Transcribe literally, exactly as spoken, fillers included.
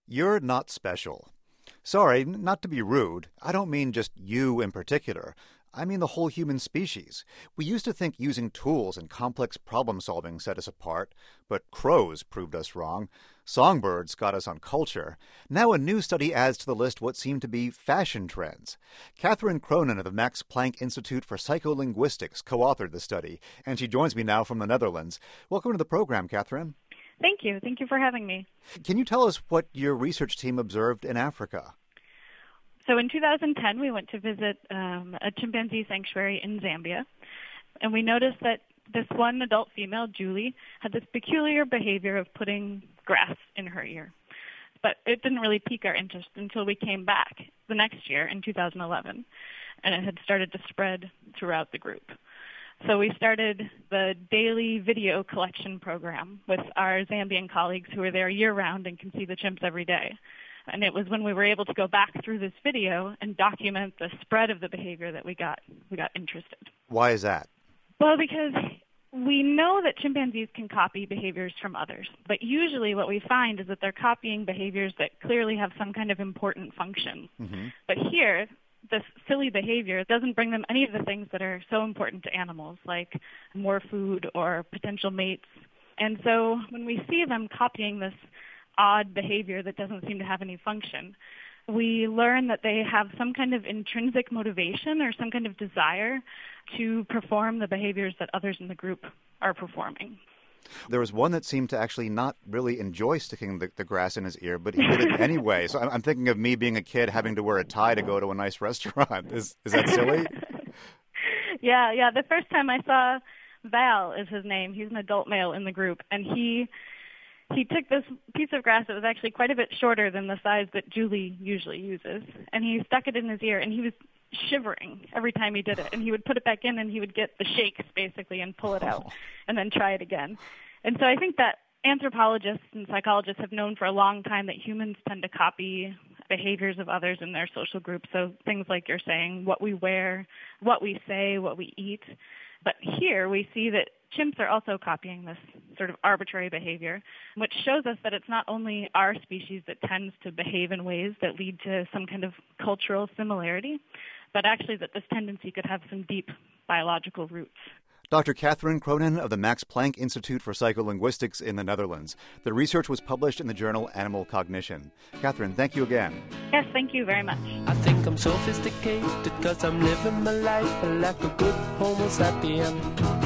You're not special. Sorry, n- not to be rude. I don't mean just you in particular. I mean the whole human species. We used to think using tools and complex problem solving set us apart, but crows proved us wrong. Songbirds got us on culture. Now a new study adds to the list what seem to be fashion trends. Catherine Cronin of the Max Planck Institute for Psycholinguistics co-authored the study, and she joins me now from the Netherlands. Welcome to the program, Catherine. Thank you. Thank you for having me. Can you tell us what your research team observed in Africa? So in two thousand ten, we went to visit um, a chimpanzee sanctuary in Zambia, and we noticed that this one adult female, Julie, had this peculiar behavior of putting grass in her ear. But it didn't really pique our interest until we came back the next year in two thousand eleven, and it had started to spread throughout the group. So we started the daily video collection program with our Zambian colleagues who are there year-round and can see the chimps every day. And it was when we were able to go back through this video and document the spread of the behavior that we got we got interested. Why is that? Well, because we know that chimpanzees can copy behaviors from others, but usually what we find is that they're copying behaviors that clearly have some kind of important function. Mm-hmm. But here, this silly behavior doesn't bring them any of the things that are so important to animals, like more food or potential mates. And so when we see them copying this odd behavior that doesn't seem to have any function, we learn that they have some kind of intrinsic motivation or some kind of desire to perform the behaviors that others in the group are performing. There was one that seemed to actually not really enjoy sticking the, the grass in his ear, but he did it anyway. So I'm, I'm thinking of me being a kid having to wear a tie to go to a nice restaurant. Is is that silly? yeah, yeah. The first time I saw Val is his name. He's an adult male in the group, and he he took this piece of grass that was actually quite a bit shorter than the size that Julie usually uses, and he stuck it in his ear, and he was shivering every time he did it, and he would put it back in and he would get the shakes basically and pull it out and then try it again. And so I think that anthropologists and psychologists have known for a long time that humans tend to copy behaviors of others in their social groups. So things like you're saying, what we wear, what we say, what we eat. But here we see that chimps are also copying this sort of arbitrary behavior, which shows us that it's not only our species that tends to behave in ways that lead to some kind of cultural similarity, but actually that this tendency could have some deep biological roots. Doctor Catherine Cronin of the Max Planck Institute for Psycholinguistics in the Netherlands. The research was published in the journal Animal Cognition. Catherine, thank you again. Yes, thank you very much. I think I'm sophisticated because I'm living my life like a good homo sapien.